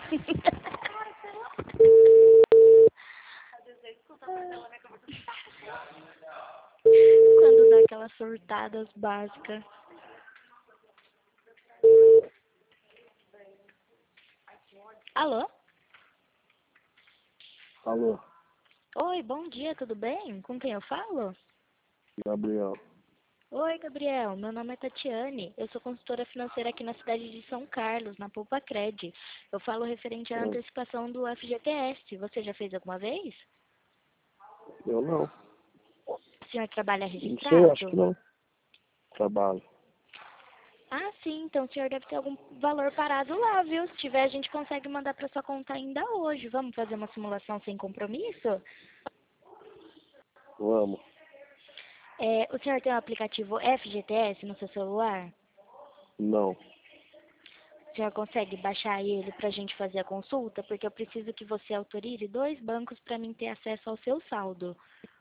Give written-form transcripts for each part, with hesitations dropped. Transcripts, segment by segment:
Quando dá aquelas surtadas básicas. Alô? Alô, Oi, bom dia, tudo bem? Com quem eu falo? Gabriel. Oi, Gabriel, meu nome é Tatiane, eu sou consultora financeira aqui na cidade de São Carlos, na Poupa Cred. Eu falo referente à antecipação do FGTS. Você já fez alguma vez? Eu não. O senhor trabalha Não sei, acho que registrado? não. Trabalho. Ah, sim, então o senhor deve ter algum valor parado lá, viu? Se tiver, a gente consegue mandar para sua conta ainda hoje. Vamos fazer uma simulação sem compromisso? Vamos. O senhor tem o aplicativo FGTS no seu celular? Não. O senhor consegue baixar ele para a gente fazer a consulta? Porque eu preciso que você autorize 2 bancos para mim ter acesso ao seu saldo.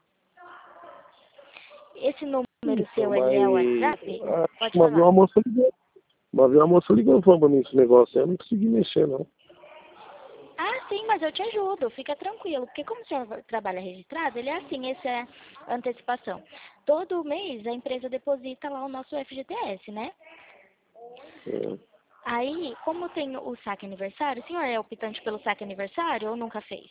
Esse número Então, seu, ele é o WhatsApp? acho que Pode uma vez falar. uma moça ligou. Uma vez uma moça ligou falando pra mim esse negócio. Eu não consegui mexer, não. Ah, sim, mas eu te ajudo, fica tranquilo, porque como o senhor trabalha registrado, ele é assim, esse é a antecipação. Todo mês a empresa deposita lá o nosso FGTS, né? É. Aí, como tem o saque aniversário, o senhor é optante pelo saque aniversário ou nunca fez?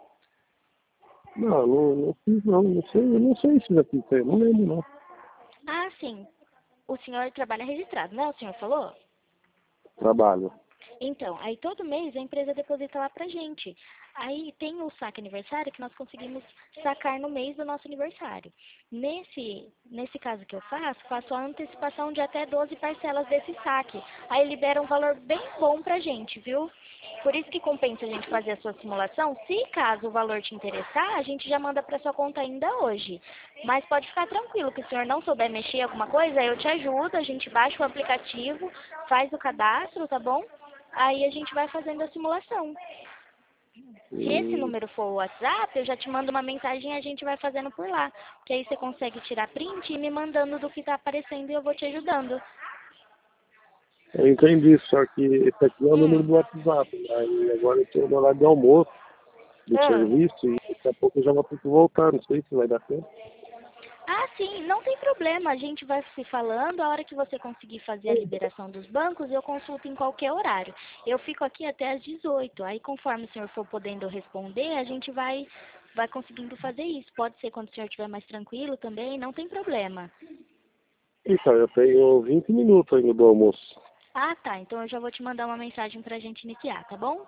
Não fiz, não. Não sei, eu não sei se já fiz isso aí. Não lembro, não. Ah, sim. O senhor trabalha registrado, né? O senhor falou? Trabalho. Então, aí todo mês a empresa deposita lá pra gente. Aí tem o saque aniversário que nós conseguimos sacar no mês do nosso aniversário. Nesse caso que eu faço a antecipação de até 12 parcelas desse saque. Aí libera um valor bem bom pra gente, viu? Por isso que compensa a gente fazer a sua simulação. Se caso o valor te interessar, a gente já manda pra sua conta ainda hoje. Mas pode ficar tranquilo que se o senhor não souber mexer em alguma coisa, eu te ajudo, a gente baixa o aplicativo, faz o cadastro, tá bom? Aí a gente vai fazendo a simulação. Se esse Hum, número for o WhatsApp, eu já te mando uma mensagem e a gente vai fazendo por lá. Que aí você consegue tirar print e me mandando do que tá aparecendo e eu vou te ajudando. eu entendi, só que esse aqui é o número Hum. do WhatsApp. Aí agora eu estou no horário de almoço do Ah. serviço e daqui a pouco eu já vou ter que voltar. Não sei se vai dar tempo. Ah, sim, não tem problema. A gente vai se falando. A hora que você conseguir fazer a liberação dos bancos, eu consulto em qualquer horário. Eu fico aqui até às 18. Aí, conforme o senhor for podendo responder, a gente vai conseguindo fazer isso. Pode ser quando o senhor estiver mais tranquilo também, não tem problema. Então, eu tenho 20 minutos ainda do almoço. Ah, tá. Então eu já vou te mandar uma mensagem pra gente iniciar, tá bom?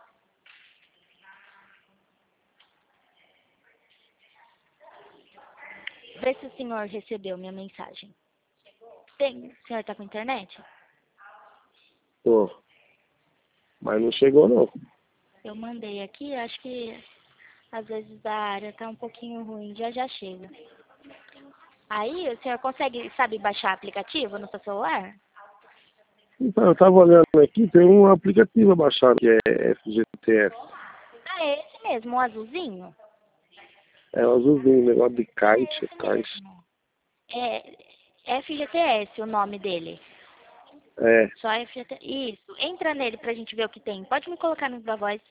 Vê se o senhor recebeu minha mensagem. Tem? O senhor tá com internet? Tô. Mas não chegou, não. Eu mandei aqui, acho que às vezes a área tá um pouquinho ruim, já já chega. Aí o senhor consegue, sabe, baixar aplicativo no seu celular? Então, eu tava olhando aqui, tem um aplicativo baixado que é FGTS. Ah, é esse mesmo, o azulzinho? É o azulzinho, negócio de É caixa, esse caixa. mesmo. É FGTS o nome dele. É, Só FGTS. Isso. Entra nele pra gente ver o que tem. Pode me colocar no da voz.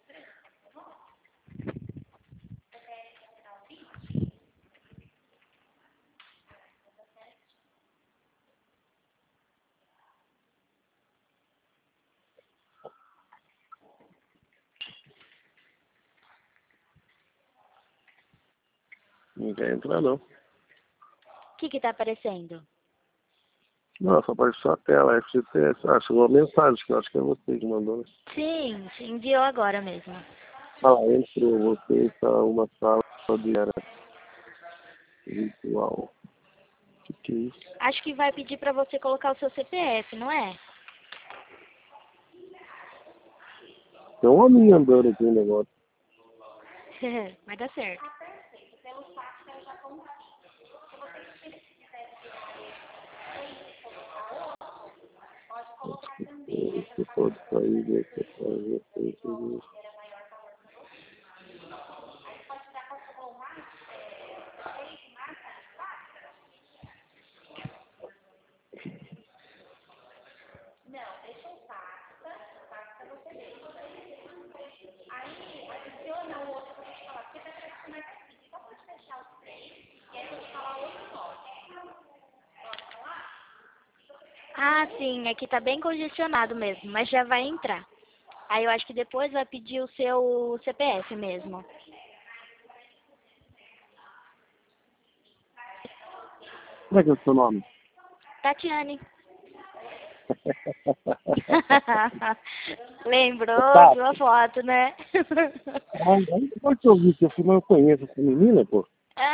não quer entrar, não. O que que tá aparecendo? Não, só apareceu a tela, FGTS. Ah, chegou a mensagem, que eu acho que é você que mandou, né? Sim, enviou agora mesmo. Ah, entrou, você está uma sala de era virtual. O que é isso? Acho que vai pedir pra você colocar o seu CPF, não é? Tem um homem andando aqui no negócio. Vai dar certo. Você pode sair, você pode fazer. Ah, sim, aqui tá bem congestionado mesmo, mas já vai entrar. Aí eu acho que depois vai pedir o seu CPF mesmo. Como é que é o seu nome? Tatiane. Lembrou, Tá. viu a foto, né? Ainda pode te ouvir, que eu não conheço essa menina, pô.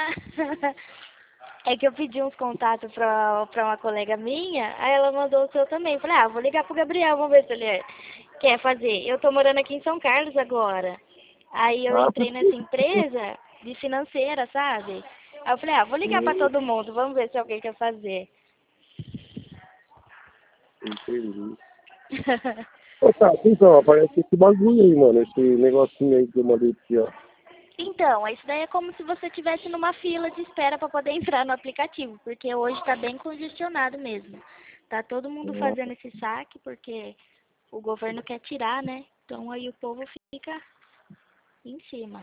É que eu pedi uns contatos pra uma colega minha, aí ela mandou o seu também. Falei, vou ligar pro Gabriel, vamos ver se ele quer fazer. Eu tô morando aqui em São Carlos agora. Aí eu Ah, entrei nessa empresa de financeira, sabe? Aí eu falei, vou ligar pra todo mundo, vamos ver se alguém quer fazer. entendi. Ô, tá, então, aparece esse bagulho aí, mano, esse negocinho aí que eu mandei aqui, ó. Então, isso daí é como se você estivesse numa fila de espera para poder entrar no aplicativo, porque hoje está bem congestionado mesmo. Tá todo mundo fazendo esse saque porque o governo quer tirar, né? Então aí o povo fica em cima.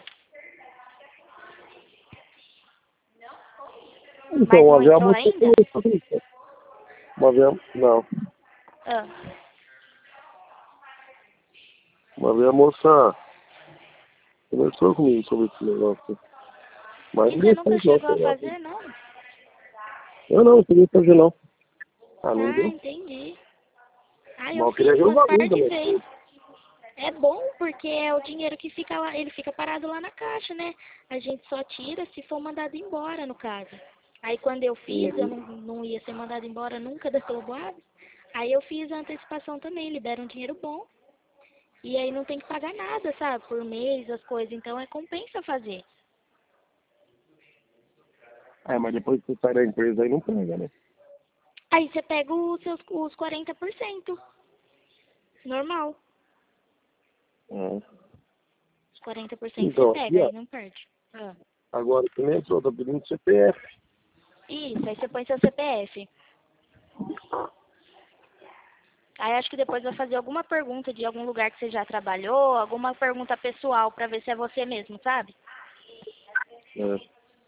Então, Mas uma não vez a entrou moça ainda? começou isso. Uma vez, não. Ah. Uma vez a moça conversou comigo sobre esse negócio. Mas E não você nunca gostei não, chegou a sei lá. fazer, não? Eu não queria fazer não. Ah, não Ah, deu. entendi. Ah, Mas eu eu queria fiz ver o umas bagulho par de também. vezes. É bom porque é o dinheiro que fica lá, ele fica parado lá na caixa, né? A gente só tira se for mandado embora, no caso. Aí quando eu fiz, eu não ia ser mandado embora nunca da Globoaves. Aí eu fiz a antecipação também, libera um dinheiro bom. E aí não tem que pagar nada, sabe? Por mês, as coisas. Então é compensa fazer. É, mas depois que você sai da empresa aí não pega, né? Aí você pega os 40%. Normal. É. Os 40% você Então, aqui, pega, ó. aí não perde. Ah. Agora que nem entrou, tá pedindo CPF. Isso, aí você põe seu CPF. Aí acho que depois vai fazer alguma pergunta de algum lugar que você já trabalhou, alguma pergunta pessoal pra ver se é você mesmo, sabe? É.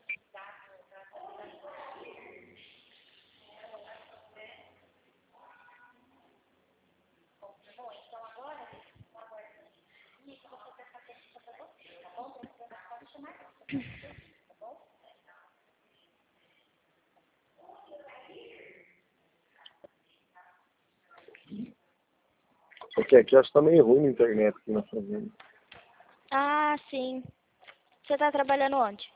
Porque aqui acho que tá meio ruim na internet que nós fazemos. Ah, sim. Você tá trabalhando onde?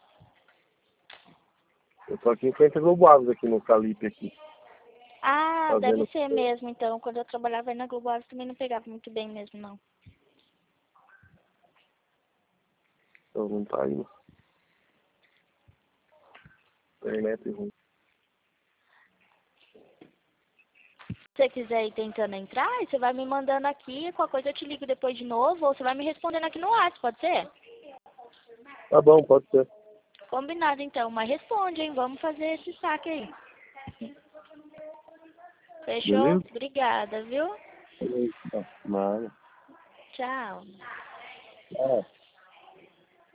Eu tô aqui em frente a Globoaves, aqui no Calipe aqui. Ah, deve Fazendo. ser mesmo, então. Quando eu trabalhava aí na Globo Aves também não pegava muito bem mesmo, não. Então não tá indo. Internet é ruim. Se você quiser ir tentando entrar, aí você vai me mandando aqui, qualquer coisa eu te ligo depois de novo, ou você vai me respondendo aqui no WhatsApp, pode ser? Tá bom, pode ser. Combinado então, mas responde, hein? Vamos fazer esse saque aí. Fechou? Beleza? Obrigada, viu? Beleza. Nada. Tchau. Ah.